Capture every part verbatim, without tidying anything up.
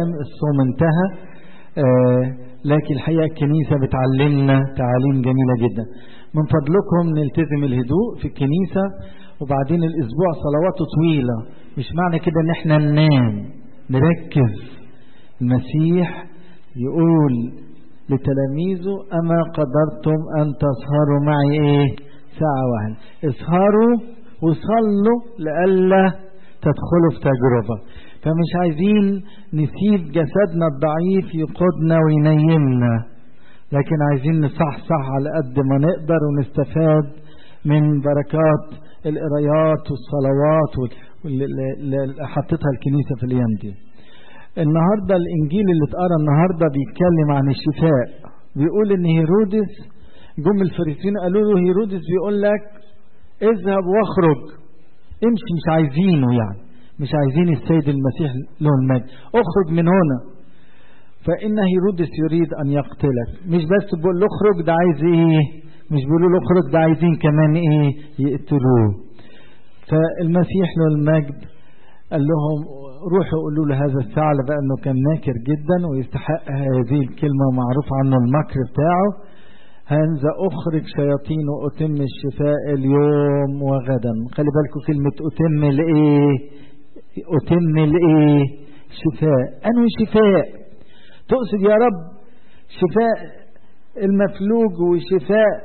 الصائم، الصوم انتهى. آه لكن الحقيقة الكنيسة بتعلمنا تعاليم جميلة جدا. من فضلكم نلتزم الهدوء في الكنيسة، وبعدين الأسبوع صلواته طويلة، مش معنى كده ان احنا ننام، نركز. المسيح يقول لتلاميذه أما قدرتم أن تسهروا معي إيه ساعة واحدة، اسهروا وصلوا لألا تدخلوا في تجربة. فمش عايزين نسيب جسدنا الضعيف يقودنا وينيمنا، لكن عايزين نصحصح على قد ما نقدر ونستفاد من بركات القرايات والصلوات اللي حطتها الكنيسة في الأيام دي. النهاردة الإنجيل اللي اتقرا النهاردة بيتكلم عن الشفاء. بيقول إن هيرودس، جم الفريسيين قالوا له هيرودس بيقول لك اذهب واخرج، امشي، مش عايزينه، يعني مش عايزين السيد المسيح له المجد، اخرج من هنا، فإن هيرودس يريد أن يقتلك. مش بس بيقول له اخرج، ده عايز ايه؟ مش بيقولوا له اخرج، ده عايزين كمان ايه؟ يقتلوه. فالمسيح له المجد قال لهم روحوا قولوا له هذا الثعلب بأنه كان ناكر جدا ويستحق هذه الكلمة ومعروف عنه المكر بتاعه، هنذا أخرج شياطين وأتم الشفاء اليوم وغدا. خلي بالكم كلمة أتم الإيه؟ أتم الإيه؟ شفاء. أنه شفاء تقصد يا رب شفاء المفلوج وشفاء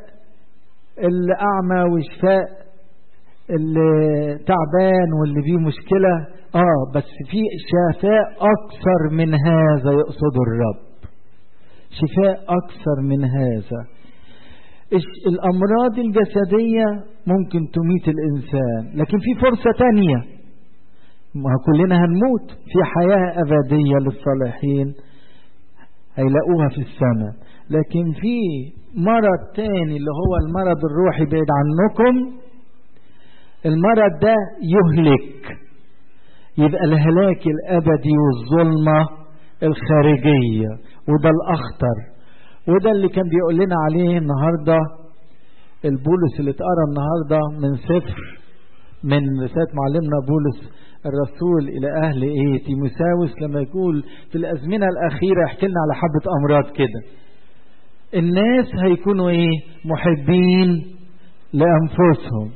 الأعمى وشفاء اللي تعبان واللي فيه مشكلة؟ آه بس في شفاء أكثر من هذا يقصد الرب، شفاء أكثر من هذا. الأمراض الجسدية ممكن تميت الإنسان، لكن في فرصة تانية، ما كلنا هنموت، في حياة أبدية للصالحين هيلاقوها في السماء. لكن في مرض تاني اللي هو المرض الروحي بعيد عنكم، المرض ده يهلك، يبقى الهلاك الأبدي والظلمة الخارجية، وده الأخطر، وده اللي كان بيقول لنا عليه النهاردة البولس اللي اتقرا النهاردة من سفر من رسالة معلمنا بولس الرسول إلى أهل إيه تيموثاوس، لما يقول في الأزمنة الأخيرة يحكي لنا على حبة أمراض كده. الناس هيكونوا إيه؟ محبين لأنفسهم،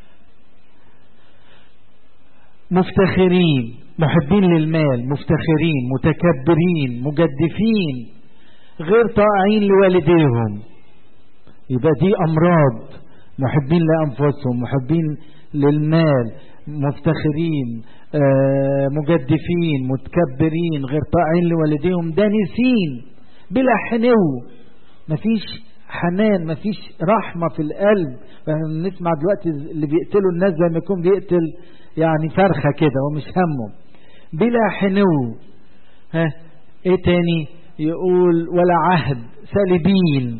مفتخرين، محبين للمال، مفتخرين، متكبرين، مجدفين، غير طائعين لوالديهم. يبقى دي أمراض. محبين لأنفسهم، محبين للمال، مفتخرين، آه، مجدفين، متكبرين، غير طائعين لوالديهم، دانسين بلا حنو، مفيش حنان، مفيش رحمة في القلب. نسمع دلوقتي اللي بيقتلوا الناس زي ما يكون بيقتل يعني فرخة كده ومش همه، بلا حنو. ها ايه تاني يقول؟ ولا عهد، سالبين،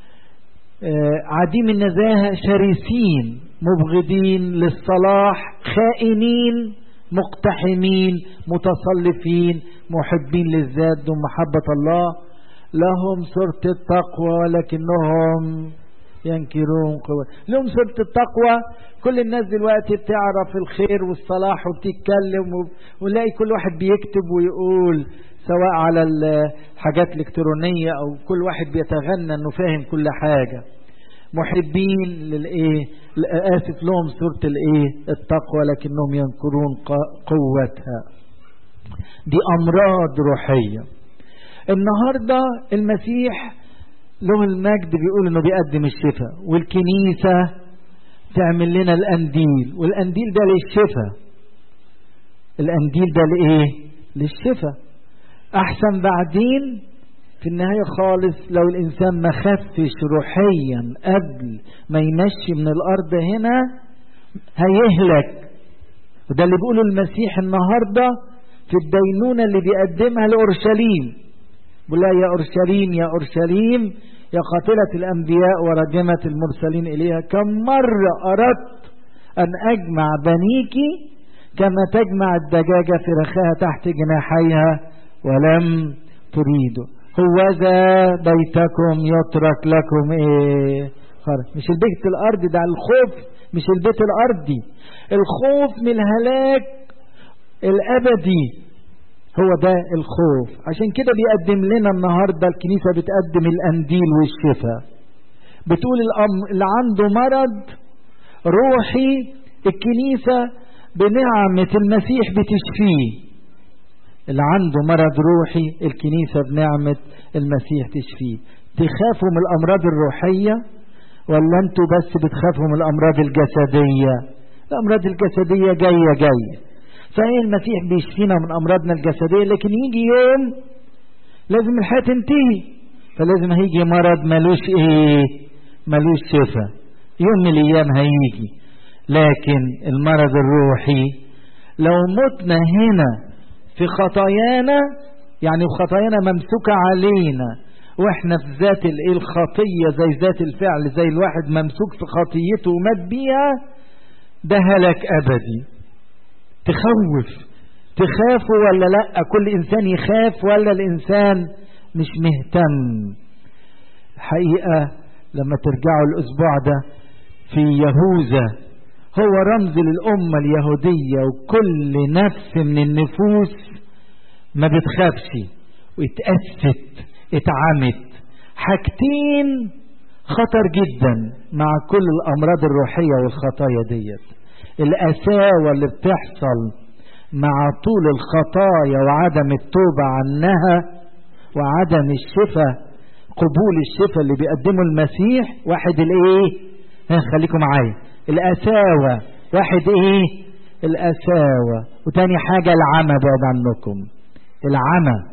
آه عديم النزاهة، شرسين، مبغضين للصلاح، خائنين، مقتحمين، متصلفين، محبين للذات دون محبة الله، لهم صورة التقوى ولكنهم ينكرون قوة. لهم صورة التقوى. كل الناس دلوقتي بتعرف الخير والصلاح وبتتكلم، ونلاقي كل واحد بيكتب ويقول، سواء على الحاجات الإلكترونية أو كل واحد بيتغنى أنه فاهم كل حاجة. محبين للإيه؟ آسف، لهم صورة الإيه؟ التقوى لكنهم ينكرون قوتها. دي أمراض روحية. النهاردة المسيح له المجد بيقول انه بيقدم الشفاء، والكنيسة تعمل لنا الأنديل، والأنديل ده للشفاء. الأنديل ده لإيه؟ للشفاء. أحسن بعدين في النهاية خالص لو الإنسان ما خفش روحيا قبل ما يمشي من الأرض هنا هيهلك. وده اللي بيقوله المسيح النهاردة في الدينونة اللي بيقدمها لأورشليم. بقول لها يا أورشليم يا أورشليم يا قاتلة الأنبياء ورجمة المرسلين إليها، كم مرة أردت أن أجمع بنيك كما تجمع الدجاجة فرخها تحت جناحيها ولم تريدوا. هوذا بيتكم يترك لكم إيه؟ خرج. مش البيت الأرضي ده، الخوف مش البيت الأرضي، الخوف من الهلاك الأبدي هو ده الخوف. عشان كده بيقدم لنا النهاردة الكنيسة بتقدم القنديل والشفاء، بتقول اللي عنده مرض روحي الكنيسة بنعمة المسيح بتشفيه. اللي عنده مرض روحي الكنيسة بنعمة المسيح تشفيه. تخافوا من الأمراض الروحية ولا انتوا بس بتخافوا من الأمراض الجسدية؟ الأمراض الجسدية جاية جاية، صحيح المسيح بيشفينا من أمراضنا الجسدية، لكن يجي يوم لازم الحياة تنتهي، فلازم هيجي مرض ملوش ايه، ملوش شفاء، يوم من الأيام هيجي. لكن المرض الروحي لو متنا هنا في خطايانا، يعني خطايانا ممسوكة علينا واحنا في ذات الايه الخطية، زي ذات الفعل، زي الواحد ممسوك في خطيته ومات بيها، ده هلاك أبدي. تخوف، تخافوا ولا لا؟ كل إنسان يخاف ولا الإنسان مش مهتم؟ حقيقة لما ترجعوا الأسبوع ده في يهوذا، هو رمز للأمة اليهودية، وكل نفس من النفوس ما بتخافش واتأست اتعمت. حاجتين خطر جدا مع كل الأمراض الروحية والخطايا ديت: القساوة اللي بتحصل مع طول الخطايا وعدم التوبة عنها وعدم الشفاء، قبول الشفاء اللي بيقدمه المسيح. واحد الايه، خليكم معايا، القساوة. واحد ايه؟ القساوة. وتاني حاجة العمى. بعد عنكم العمى.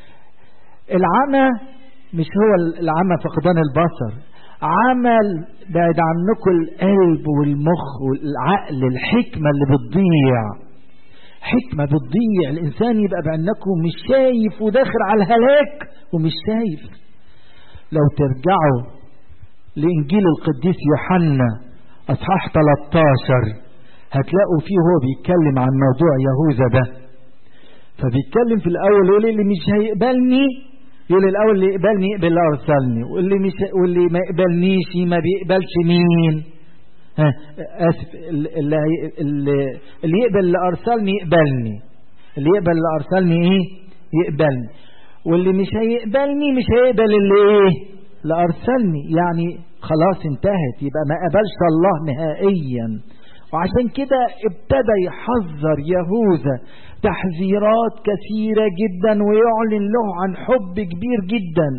العمى مش هو العمى فقدان البصر، عمل بعد عنكم القلب والمخ والعقل، الحكمة اللي بتضيع، حكمة بتضيع. الإنسان يبقى بعنكم مش شايف وداخل على الهلاك ومش شايف. لو ترجعوا لإنجيل القديس يوحنا أصحاح ثلاثة عشر هتلاقوا فيه هو بيتكلم عن موضوع يهوذا ده. فبيتكلم في الأول يقول اللي مش هيقبلني، يقول الأول اللي يقبلني يقبل اللي أرسلني، واللي مش واللي ما يقبلنيش ما بيقبلش مين؟ ها أسف، اللي, اللي, اللي يقبل اللي أرسلني يقبلني، اللي يقبل اللي أرسلني إيه؟ يقبلني، واللي مش هيقبلني مش هيقبل اللي إيه؟ اللي أرسلني. يعني خلاص انتهت، يبقى ما قبلش الله نهائيا. وعشان كده ابتدى يحذر يهوذا تحذيرات كثيرة جدا، ويعلن له عن حب كبير جدا.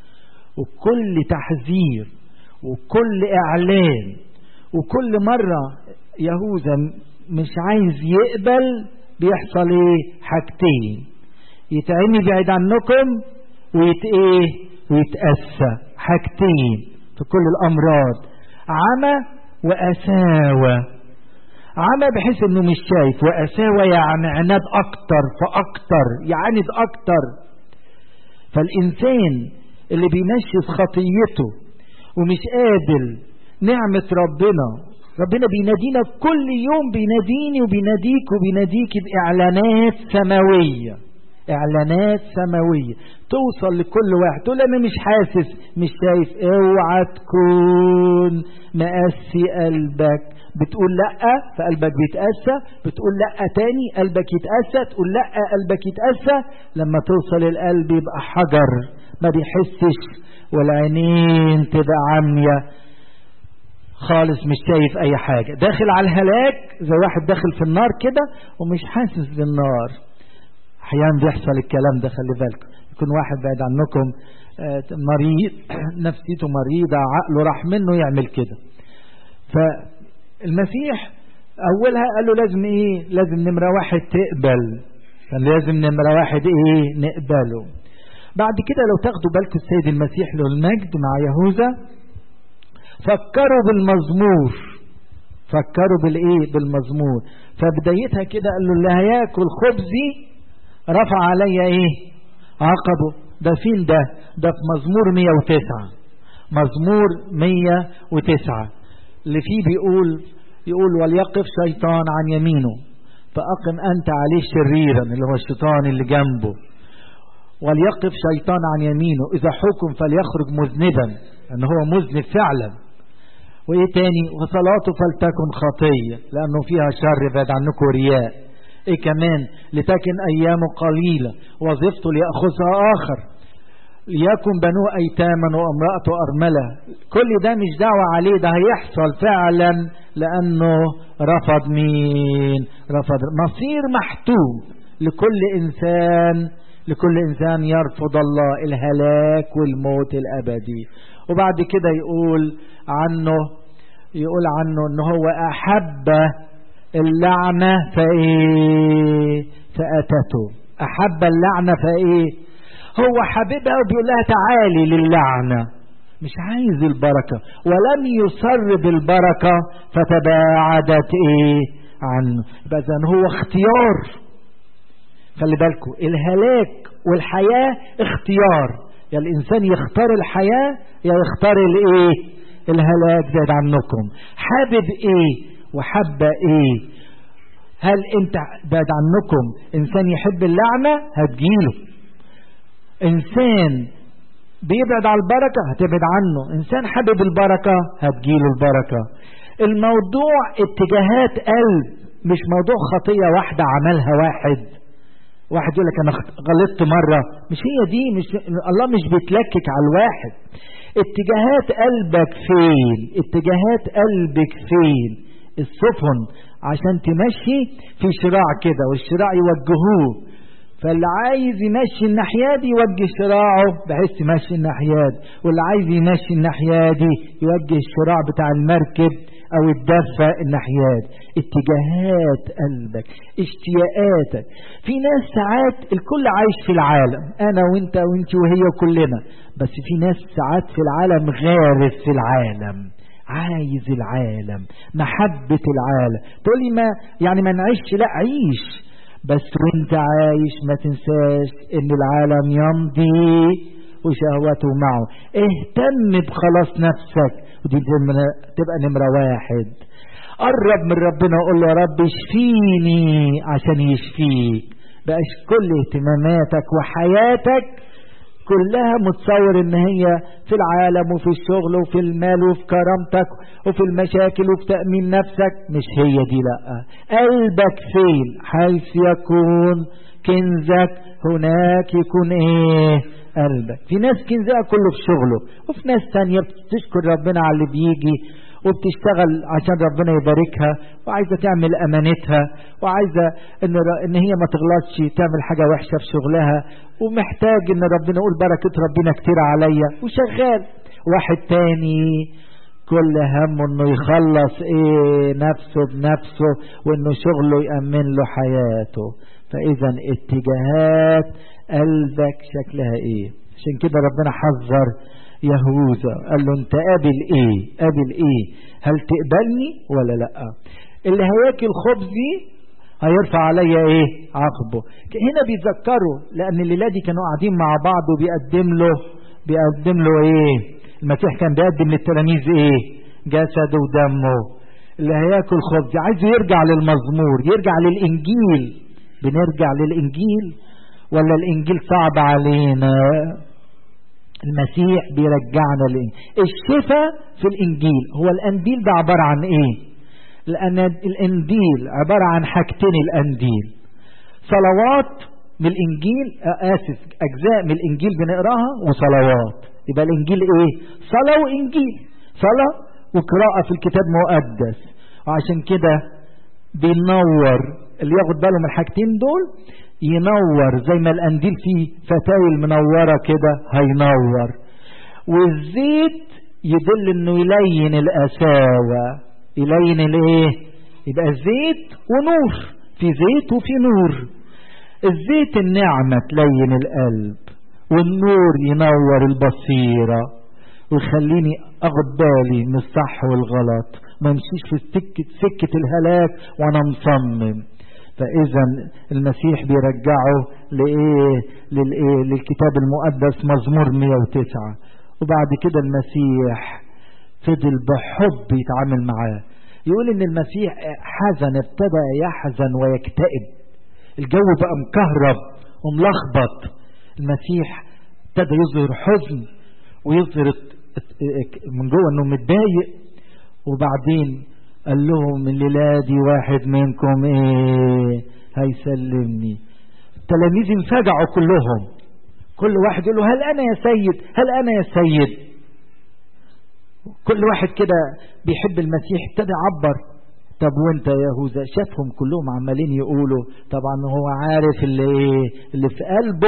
وكل تحذير وكل إعلان وكل مرة يهوذا مش عايز يقبل، بيحصل ايه؟ حاجتين: يتعمي بعيد عنكم ويت ايه؟ ويتأسى. حاجتين في كل الأمراض: عمى وأساوة. عمى بحيث انه مش شايف، وأساوة يعني عناد اكتر فاكتر، يعاند اكتر. فالإنسان اللي بيمشي في خطيته ومش قابل نعمة ربنا، ربنا بينادينا كل يوم، بيناديني وبيناديك وبيناديك بإعلانات سماوية، إعلانات سماوية توصل لكل واحد. تقول أنا مش حاسس مش شايف، اوعى تكون مقاسي قلبك. بتقول لأ فقلبك بيتأسى، بتقول لأ تاني قلبك يتأسى، تقول لأ قلبك يتأسى. لما توصل القلب يبقى حجر ما بيحسش، والعينين تبقى عمية خالص، مش شايف اي حاجة، داخل على الهلاك زي واحد داخل في النار كده ومش حاسس بالنار. احيانا بيحصل الكلام ده، خلي بالكم. يكون واحد بعيد عنكم مريض، نفسيته مريضة، عقله راح منه يعمل كده. فالمسيح اولها قال له لازم ايه؟ لازم نمرة واحد تقبل، فلازم نمرة واحد ايه؟ نقبله. بعد كده لو تاخدوا بالكم السيد المسيح له المجد مع يهوذا فكروا بالمزمور، فكروا بالايه؟ بالمزمور. فبدايتها كده قال له اللي هياكل خبزي رفع عليا ايه؟ عقبه. ده فين ده؟ ده في مزمور مية وتسعة. مزمور مية وتسعة اللي فيه بيقول يقول وليقف شيطان عن يمينه فأقم أنت عليه شريرا، اللي هو الشيطان اللي جنبه. وليقف شيطان عن يمينه، إذا حكم فليخرج مذنبا، أنه هو مذنب فعلا. وإيه تاني؟ وصلاته فلتكن خطية، لأنه فيها شر بعد عنكم رياء. ايه كمان؟ لتكن ايامه قليلة وظيفته ليأخذها اخر، ليكن بنوه ايتاما وامرأته ارملة. كل ده مش دعوة عليه، ده هيحصل فعلا لانه رفض مين؟ رفض. مصير محتوم لكل انسان، لكل انسان يرفض الله، الهلاك والموت الابدي. وبعد كده يقول عنه يقول عنه ان هو احب اللعنة فايه؟ فاتته. احب اللعنة فايه؟ هو حبيبها وبيقول لها تعالي للعنة، مش عايز البركة، ولم يصر بالبركة فتباعدت ايه عنه. اذا هو اختيار. خلي بالكم، الهلاك والحياة اختيار، يا يعني الانسان يختار الحياة يا يختار الايه؟ الهلاك. زاد عنكم حابب ايه وحب ايه؟ هل انت بعد عنكم انسان يحب اللعنة هتجيله، انسان بيبعد على البركة هتبعد عنه، انسان حابب البركة هتجيله البركة. الموضوع اتجاهات قلب، مش موضوع خطية واحدة عملها واحد واحد يقول لك انا غلطت مرة، مش هي دي، مش الله مش بيتلكك على الواحد. اتجاهات قلبك فين؟ اتجاهات قلبك فين؟ السفن عشان تمشي في شراع كده، والشراع يوجهوه، فاللي عايز يمشي الناحية دي يوجه شراعه بحيث يمشي الناحية دي، واللي عايز يمشي الناحية دي يوجه الشراع بتاع المركب او الدفة الناحية دي. اتجاهات قلبك، اشتياقاتك. في ناس ساعات الكل عايش في العالم، انا وانت وانت وهي وكلنا، بس في ناس ساعات في العالم غارف في العالم، عايز العالم، محبة العالم. تقولي ما يعني ما نعيش، لا عيش، بس وانت عايش ما تنساش ان العالم يمضي وشهوته معه. اهتم بخلاص نفسك، ودي تبقى نمرة واحد. قرب من ربنا وقول له يا رب اشفيني عشان يشفيك. بقاش كل اهتماماتك وحياتك كلها متصور ان هي في العالم وفي الشغل وفي المال وفي كرامتك وفي المشاكل وفي تأمين نفسك. مش هي دي، لا. قلبك فين؟ حيث يكون كنزك هناك يكون ايه؟ قلبك. في ناس كنزها كله في شغله، وفي ناس تانية بتشكر ربنا على اللي بيجي وبتشتغل عشان ربنا يباركها، وعايزة تعمل امانتها، وعايزة ان, إن هي ما تغلطش تعمل حاجة وحشة في شغلها، ومحتاج ان ربنا يقول بركة ربنا كتير عليا، وشغال. واحد تاني كل همه انه يخلص ايه؟ نفسه بنفسه، وانه شغله يأمن له حياته. فاذا اتجاهات قلبك شكلها ايه؟ عشان كده ربنا حذر يهوذا، قال له انت قابل ايه؟ قابل ايه؟ هل تقبلني ولا لا؟ اللي هياكل خبزي هيرفع عليا ايه؟ عقبه. هنا بيذكروا، لان الليله دي كانوا قاعدين مع بعض وبيقدم له بيقدم له ايه؟ المسيح كان بيقدم للتلاميذ ايه؟ جسده ودمه. اللي هياكل خبزي عايز يرجع للمزمور، يرجع للانجيل. بنرجع للانجيل ولا الانجيل صعب علينا؟ المسيح بيرجعنا لإنجيل. الشفاء في الانجيل. هو الانجيل ده عبارة عن ايه؟ لان الانجيل عبارة عن حاجتين. الانجيل صلوات من الانجيل، اسف اجزاء من الانجيل بنقراها، وصلوات. يبقى الانجيل ايه؟ صلاة وانجيل. صلاة وقراءة في الكتاب المقدس. وعشان كده بينور اللي ياخد باله من الحاجتين دول، ينور زي ما القنديل فيه فتايل منورة كده هينور. والزيت يدل انه يلين القساوة، يلين الايه؟ يبقى زيت ونور، في زيت وفي نور. الزيت النعمة تلين القلب، والنور ينور البصيرة ويخليني اخد بالي من الصح والغلط، ما امشيش في سكة سكة الهلاك وانا مصمم. فاذا المسيح بيرجعه لايه؟ للايه؟ للكتاب المقدس، مزمور مئة وتسعة. وبعد كده المسيح فضل بحب يتعامل معاه. يقول ان المسيح حزن، ابتدى يحزن ويكتئب، الجو بقى مكهرب وملخبط. المسيح ابتدى يظهر حزن ويظهر من جوه انه متضايق. وبعدين قال لهم الليلة دي واحد منكم ايه؟ هيسلمني. التلاميذ انفجعوا كلهم، كل واحد يقول له هل انا يا سيد، هل انا يا سيد. كل واحد كده بيحب المسيح ابتدى يعبر. طب وانت يا يهوذا؟ شافهم كلهم عمالين يقولوا، طبعا هو عارف اللي ايه اللي في قلبه،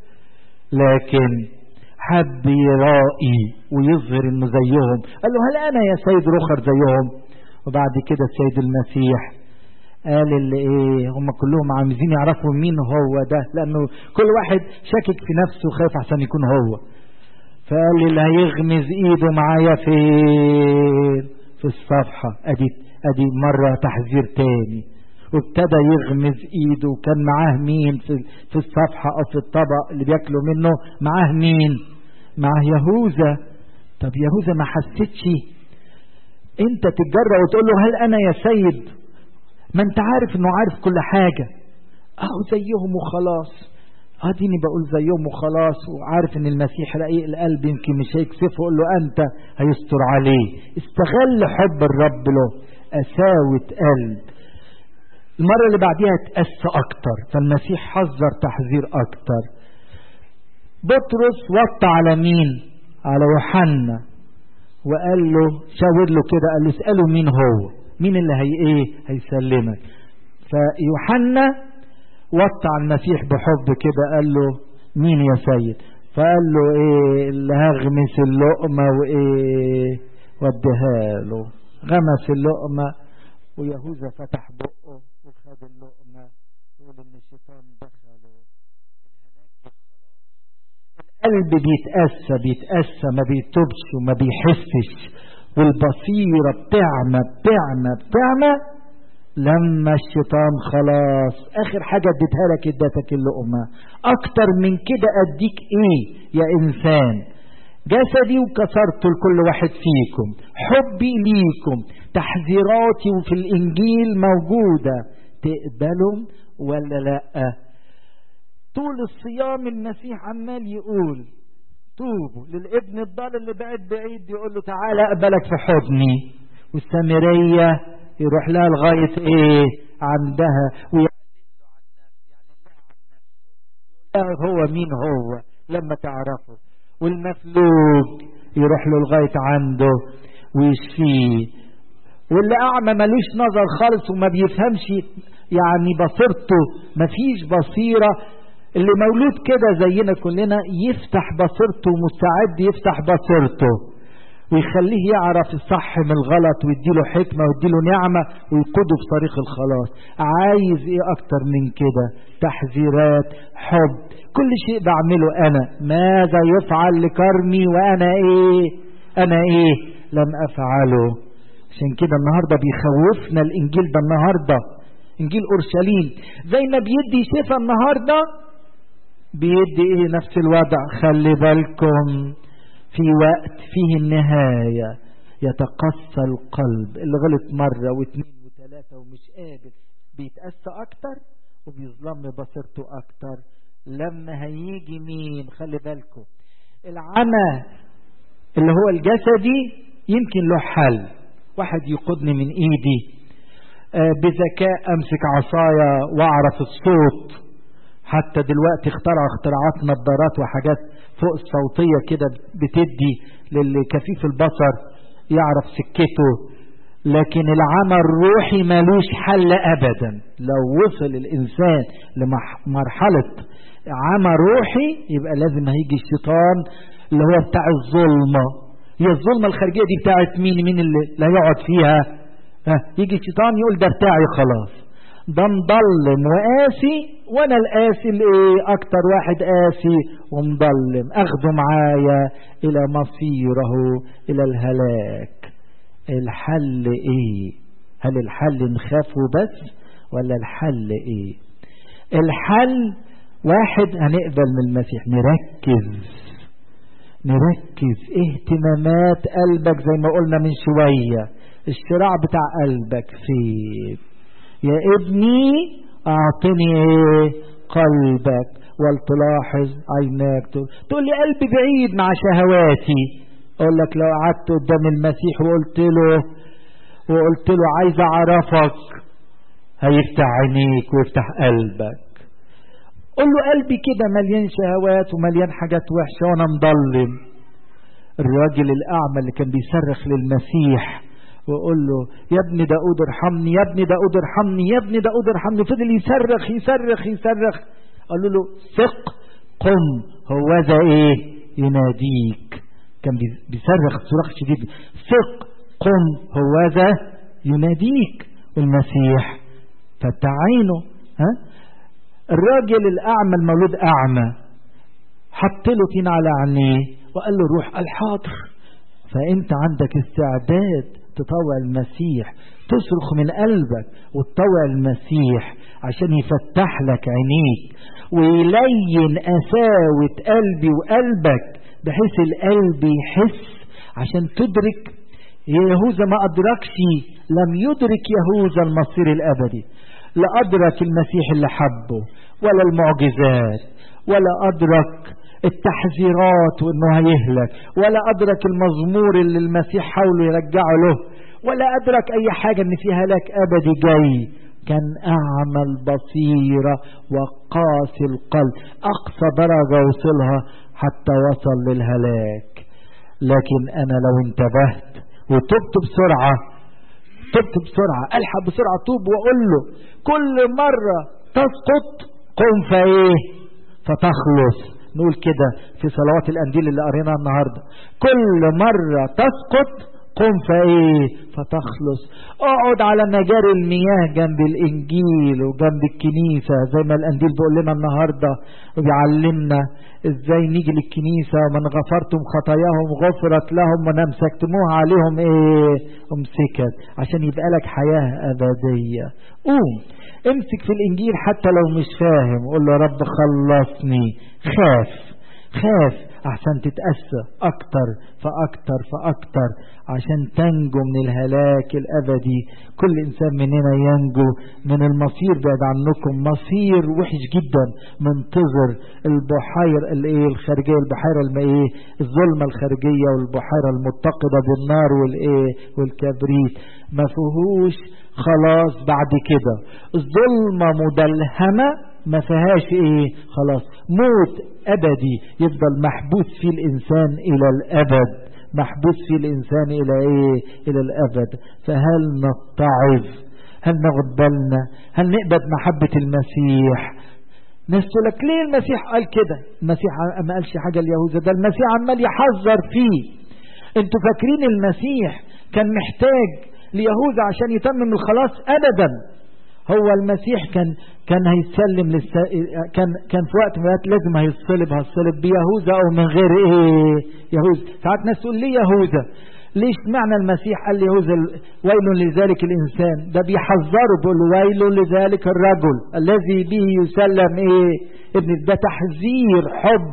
لكن حب يرائي ويظهر انه زيهم. قال له هل انا يا سيد رخر زيهم؟ وبعد كده السيد المسيح قال اللي ايه، هم كلهم عايزين يعرفوا مين هو ده، لانه كل واحد شاكك في نفسه خايف عشان يكون هو. فقال اللي هيغمز ايده معايا في في الصفحة. ادي ادي مرة تحذير تاني. وابتدى يغمز ايده، وكان معاه مين في في الصفحة او في الطبق اللي بياكلوا منه؟ معاه مين؟ معاه يهوذا. طب يهوذا ما حسيتش؟ انت تتجرأ وتقول له هل انا يا سيد؟ ما انت عارف انه عارف كل حاجة. اهو زيهم وخلاص. اديني بقول زيهم وخلاص، وعارف ان المسيح رقيق القلب يمكن مش هيكسفه. قول له انت هيستر عليه. استغل حب الرب له، قساوة قلب. المرة اللي بعديها تقسى اكتر، فالمسيح حذر تحذير اكتر. بطرس وطى على مين؟ على يوحنا، وقال له شاور له كده، قال له اسأله مين هو، مين اللي هي ايه هيسلمك. فيوحنا وطى على المسيح بحب كده، قال له مين يا سيد؟ فقال له ايه اللي هغمس اللقمة وايه وديها له. غمس اللقمة، ويهوذا فتح بقه وخد اللقمة. يقول ان الشيطان دخله الهلاك. القلب بيتأسى بيتأسى ما بيتوبش وما بيحسش، والبصيرة بتعمى بتعمى بتعمى لما الشيطان خلاص اخر حاجة اديتها لك ادتك اللقمة. اكتر من كده اديك ايه يا انسان؟ جسدي وكسرته لكل واحد فيكم، حبي ليكم، تحذيراتي وفي الانجيل موجودة، تقبلهم ولا لا؟ طول الصيام المسيح عمال يقول توبوا. للابن الضال اللي بعد بعيد يقول له تعالى اقبلك في حضني. والسامرية يروح لها لغاية ايه عندها ويعلن له عن نفسه، يعلن لها عن نفسه، هو مين هو لما تعرفه. والمفلوج يروح له لغاية عنده ويشفيه. واللي اعمى ملوش نظر خالص وما بيفهمش، يعني بصيرته مفيش بصيرة، اللي مولود كده زينا كلنا يفتح بصيرته، مستعد يفتح بصيرته ويخليه يعرف الصح من الغلط، ويديله حكمة ويديله نعمة ويقوده في طريق الخلاص. عايز ايه اكتر من كده؟ تحذيرات، حب، كل شيء بعمله انا. ماذا يفعل لكرمي وانا ايه انا ايه لم افعله. عشان كده النهاردة بيخوفنا الانجيل ده، النهاردة انجيل اورشليم زي ما بيدي شفاء النهاردة بيدي ايه نفس الوضع. خلي بالكم في وقت فيه النهاية يتقسى القلب. اللي غلط مرة واثنين وثلاثة ومش قابل بيتقسى اكتر وبيظلم بصيرته اكتر. لما هيجي مين؟ خلي بالكم العمى اللي هو الجسدي يمكن له حل. واحد يقودني من ايدي آه بذكاء، امسك عصايا واعرف الصوت. حتى دلوقتي اخترعوا اختراعات نظارات وحاجات فوق الصوتية كده بتدي للكفيف البصر يعرف سكته. لكن العمى الروحي مالوش حل ابدا. لو وصل الانسان لمرحلة عمى روحي يبقى لازم هيجي الشيطان اللي هو بتاع الظلمة. هي الظلمة الخارجية دي بتاعت مين؟ مين اللي لا يقعد فيها؟ ها يجي الشيطان يقول ده بتاعي خلاص، ده مضلم وقاسي، وانا القاسي الايه اكتر واحد قاسي ومضلم، اخده معايا الى مصيره الى الهلاك. الحل ايه؟ هل الحل نخافه بس ولا الحل ايه؟ الحل واحد، هنقبل من المسيح، نركز نركز اهتمامات قلبك زي ما قلنا من شوية. الشراع بتاع قلبك فين يا ابني؟ اعطني ايه قلبك ولتلاحظ عيناك. تقول لي قلبي بعيد مع شهواتي. اقول لك لو قعدت قدام المسيح وقلت له وقلت له عايز اعرفك، هيفتح عينيك ويفتح قلبك. قل له قلبي كده مليان شهوات ومليان حاجات وحشة وانا مضلم. الراجل الأعمى اللي كان بيصرخ للمسيح وقول له يا ابن داود ارحمني يا ابن داود ارحمني يا ابن داود ارحمني، فضل يصرخ يصرخ يصرخ. قالوا له ثق قم هوذا ايه يناديك. كان بيصرخ صراخ شديد، ثق قم هوذا يناديك. والمسيح فتح عينه. ها الراجل الأعمى المولود أعمى حط له طين على عينيه وقال له روح. قال حاضر. فأنت عندك استعداد تطوع المسيح، تصرخ من قلبك وتطوع المسيح عشان يفتح لك عينيك ويلين قساوة قلبي وقلبك بحيث القلب يحس عشان تدرك. يهوذا ما أدركش، لم يدرك يهوذا المصير الأبدي، لا أدرك المسيح اللي حبه ولا المعجزات، ولا أدرك التحذيرات وإنه هيهلك، ولا أدرك المزمور اللي المسيح حاول يرجعه له، ولا أدرك أي حاجة إن في هلاك أبدي جاي. كان أعمى البصيرة وقاسي القلب، أقصى درجة وصلها حتى وصل للهلاك. لكن أنا لو انتبهت وتبت بسرعة، تبت بسرعة ألحق بسرعة توب وأقول له كل مرة تسقط قم فإيه فتخلص. نقول كده في صلوات الأنجيل اللي قريناها النهاردة، كل مرة تسقط قم فإيه فتخلص. اقعد على مجاري المياه جنب الإنجيل وجنب الكنيسة زي ما الأنجيل بيقول لنا النهاردة وبيعلمنا ازاي نيجي للكنيسة. ومن غفرتم خطاياهم غفرت لهم ومن امسكتموها عليهم ايه امسكت، عشان يبقى لك حياة أبدية. قوم امسك في الإنجيل حتى لو مش فاهم، قول له رب خلصني. خاف خاف أحسن تتأسى أكتر فأكتر فأكتر عشان تنجو من الهلاك الأبدي. كل إنسان مننا ينجو من المصير بعد عنكم، مصير وحش جدا منتظر. البحير الايه الخارجية، البحيرة المائية، الظلمة الخارجية والبحيرة المتقدة بالنار والايه والكبريت، ما فيهوش خلاص بعد كده. الظلمة مدلهمة ما فيهاش ايه خلاص، موت ابدي يفضل محبوس فيه الانسان الى الابد، محبوس فيه الانسان الى ايه الى الابد. فهل نتعظ؟ هل ناخد بالنا؟ هل نقبل محبة المسيح؟ ناس تقول لك ليه المسيح قال كده؟ المسيح ما قالش حاجة ليهوذا، ده المسيح عمال يحذر فيه. انتوا فاكرين المسيح كان محتاج ليهوذا عشان يتمم الخلاص؟ ابدا. هو المسيح كان كان هيتسلم للس... كان كان في وقت ما لازم هيصلب، هيصلب بيهوذا او من غير ايه يهوذا. ساعات ناس تقول ليه يهوذا؟ ليش معنى المسيح قال يهوذا ويل لذلك الانسان؟ ده بيحذره، بيقول ويل لذلك الرجل الذي به يسلم ايه ابن. ده تحذير حب.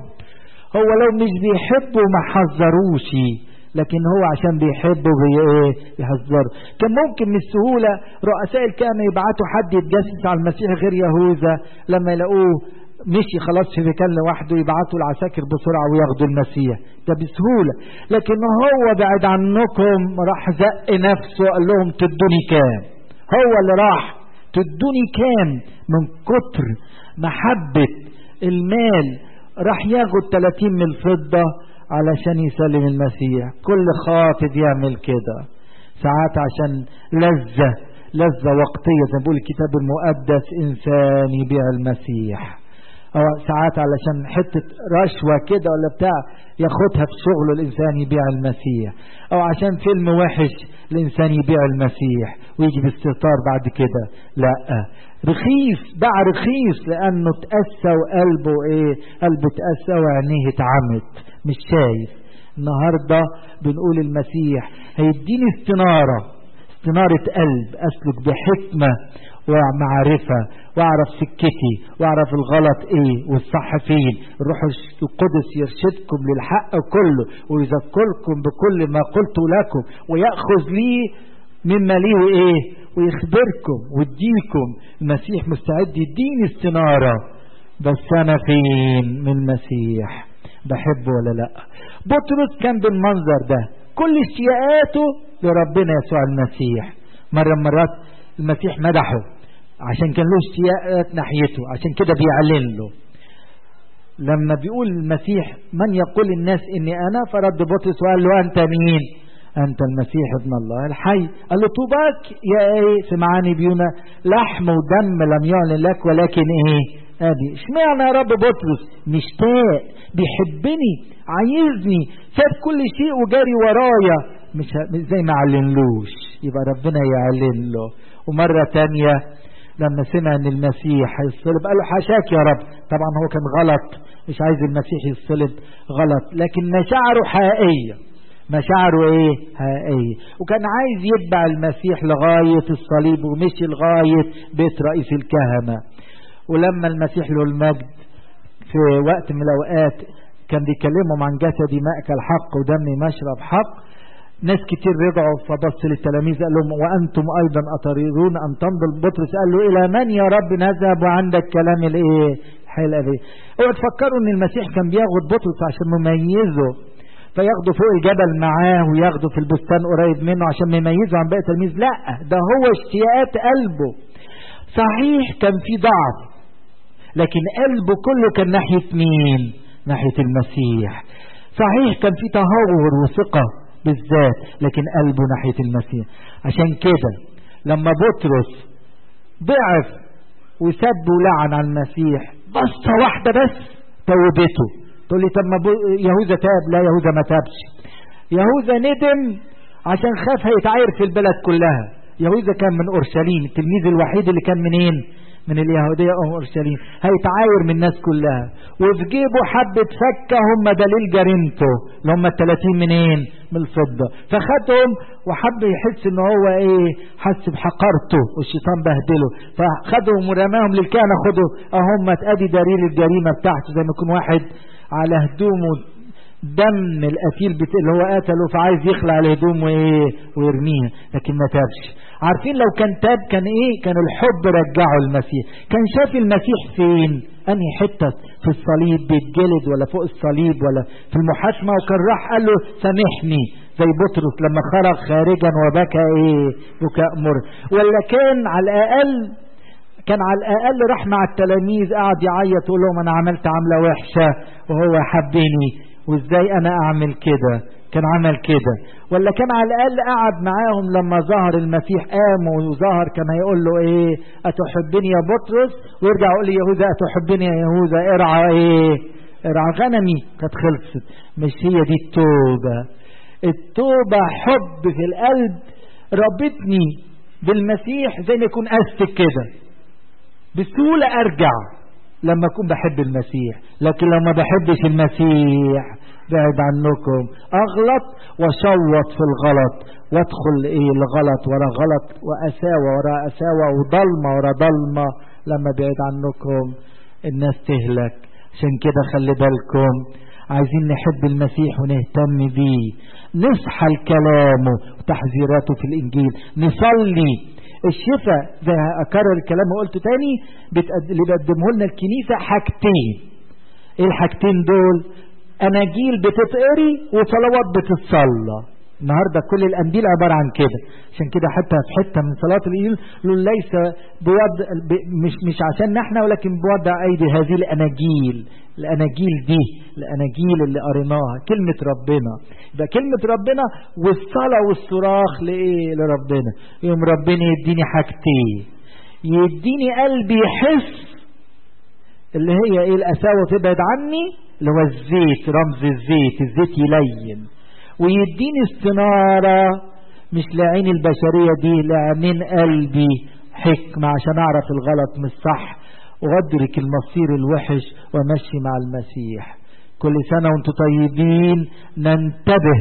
هو لو مش بيحبه ما حذروش، لكن هو عشان بيحبه بايه يحذره. كان ممكن من السهولة رؤساء الكهنة يبعتوا حد يتجسس على المسيح غير يهوذا، لما يلاقوه مشي خلاص في مكان لوحده يبعتوا العساكر بسرعة وياخدوا المسيح، ده بسهولة. لكن هو بعد عنكم راح زق نفسه قال لهم تدوني كام. هو اللي راح تدوني كام من كتر محبة المال، راح ياخد ثلاثين من الفضة علشان يسلم المسيح. كل خاطب يعمل كده ساعات عشان لذة لذة وقتية، زي ما بيقول الكتاب المقدس إنسان يبيع المسيح. أو ساعات علشان حتة رشوة كده ولا بتاع ياخدها في شغله الإنسان يبيع المسيح، أو عشان فيلم وحش الإنسان يبيع المسيح ويجي باستهتار بعد كده. لا، رخيص، باع رخيص لأنه تأسى وقلبه إيه قلبه تأسى وعينيه اتعمت مش شايف. النهاردة بنقول المسيح هيديني استنارة، استنارة قلب أسلك بحكمة ومعرفة، واعرف سكتي واعرف الغلط ايه والصح فين. الروح القدس يرشدكم للحق كله ويذكركم بكل ما قلت لكم ويأخذ لي مما ليه ايه ويخبركم ويديكم. المسيح مستعد يديني استنارة، بس انا فين من المسيح؟ بحبه ولا لا؟ بطرس كان بالمنظر ده، كل اشتياقاته لربنا يسوع المسيح. مرة مرات المسيح مدحه عشان كان له اشتياقات ناحيته، عشان كده بيعلن له. لما بيقول المسيح من يقول الناس اني انا، فرد بطرس وقال له انت مين؟ انت المسيح ابن الله الحي. قال له طوباك يا ايه سمعاني بيونا، لحم ودم لم يعلن لك ولكن ايه ابي. اشمعنى يا رب بطرس مشتاق بيحبني عايزني ساب كل شيء وجاري ورايا، مش زي ما علنلوش، يبقى ربنا يعلن له. ومرة تانية لما سمع ان المسيح هيصلب قال له حاشاك يا رب. طبعا هو كان غلط، مش عايز المسيح يصلب، غلط، لكن مشاعره حقيقية، مشاعره ايه حقيقية، وكان عايز يتبع المسيح لغاية الصليب، ومشي لغاية بيت رئيس الكهنة. ولما المسيح له المجد في وقت من الاوقات كان بيكلمهم عن جسدي مأكل حق ودمي مشرب حق، ناس كتير رجعوا، فبص للتلاميذ قال لهم وانتم ايضا اتريدون ان تمضوا؟ بطرس قال له الى من يا رب نذهب وعندك كلام الايه الحلقه دي. اوعوا تفكروا ان المسيح كان بياخد بطرس عشان مميزه فياخده فوق الجبل معاه وياخده في البستان قريب منه عشان يميزه عن باقي التلاميذ، لا، ده هو اشتياقات قلبه. صحيح كان في ضعف، لكن قلبه كله كان ناحيه مين؟ ناحيه المسيح. صحيح كان في تهور وثقه بالذات، لكن قلبه ناحية المسيح. عشان كده لما بطرس ضعف وسب ولعن على المسيح بصة واحدة بس توبته. تقول لي طب ما يهوذا تاب؟ لا، يهوذا ما تابش. يهوذا ندم عشان خاف هيتعاير في البلد كلها. يهوذا كان من اورشليم، التلميذ الوحيد اللي كان منين؟ من اليهودية أو أورشليم، هيتعاير من الناس كلها، وفي جيبه حبة فكة هم دليل جريمته اللي هم التلاتين منين؟ من الفضة، فخدهم وحب يحس ان هو ايه، حس بحقارته والشيطان بهدله، فخدهم ورماهم للكهنة. خدوا اهم ادي دليل الجريمة بتاعته، زي ما يكون واحد على هدومه دم القتيل اللي هو قتله فعايز يخلع الهدوم وايه ويرميها، لكن ما تابش. عارفين لو كان تاب كان ايه؟ كان الحب رجعه المسيح. كان شاف المسيح فين؟ انهي حته في الصليب بيتجلد، ولا فوق الصليب، ولا في المحاكمه، وكان راح قال له سامحني زي بطرس لما خرج خارجا وبكى ايه بكاء مر. ولا كان على الاقل كان على الاقل راح مع التلاميذ قاعد يعيط يقول لهم انا عملت عمله وحشه وهو حبني، وازاي انا اعمل كده؟ كان عمل كده. ولا كان على الاقل قعد معاهم لما ظهر المسيح، قام وظهر كان هيقول له ايه؟ اتحبني يا بطرس؟ ويرجع يقول لي يهوذا اتحبني يا يهوذا؟ ارعى ايه؟ ارعى غنمي. كانت خلصت. مش هي دي التوبه. التوبه حب في القلب ربطني بالمسيح، زي ما يكون استك كده بسهوله ارجع لما اكون بحب المسيح. لكن لو ما بحبش المسيح بعد عنكم، اغلط واشوط في الغلط وادخل ايه الغلط ورا غلط واساوى ورا اساوى وضلمه ورا ضلمه. لما بعد عنكم الناس تهلك. عشان كده خلي بالكم، عايزين نحب المسيح ونهتم بيه، نصحى لكلامه وتحذيراته في الانجيل، نصلي. الشفاء زي اكرر الكلام وقلت تاني اللي بيقدمه لنا الكنيسه حاجتين. ايه الحاجتين دول؟ اناجيل بتتقري وصلوات بتتصلى. النهارده كل الانجيل عباره عن كده. عشان كده حتى في حته من صلاه الانجيل ليس بوضع مش مش عشان احنا، ولكن بوضع ايدي هذه الاناجيل. الاناجيل دي الاناجيل اللي قريناها كلمه ربنا. يبقى كلمه ربنا والصلاه والصراخ لايه؟ لربنا. يوم ربنا يديني حاجتين، يديني قلبي يحس اللي هي ايه؟ القساوه تبعد عني، اللي هو الزيت، رمز الزيت، الزيت يلين. ويديني استنارة مش لعين البشرية دي، لعينين قلبي حكمة عشان اعرف الغلط من الصح وادرك المصير الوحش وامشي مع المسيح. كل سنة وانتم طيبين. ننتبه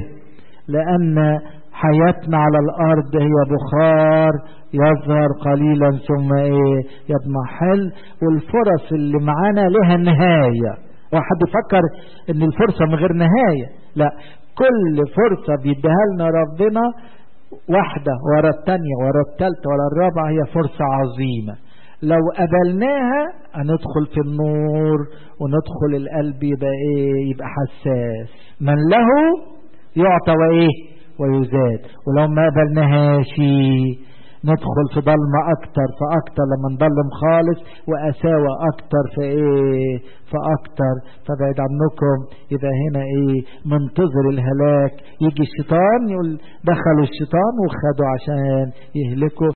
لان حياتنا على الارض هي بخار يظهر قليلا ثم ايه يضمحل، والفرص اللي معانا لها نهاية. واحد يفكر ان الفرصة من غير نهاية، لا، كل فرصة بيديها لنا ربنا واحدة ورا الثانية ورا الثالثة ورا الرابعة هي فرصة عظيمة. لو قبلناها هندخل في النور وندخل القلب يبقى ايه؟ يبقى حساس. من له يعطى وايه؟ ويزاد. ولو ما قبلناهاش ندخل في ضلمة اكتر فاكتر لما نضلم خالص، واساوى اكتر في ايه فاكتر. فبعد عنكم. يبقى هنا ايه منتظر الهلاك، يجي الشيطان يقول دخلوا الشيطان وخدوا عشان يهلكوا،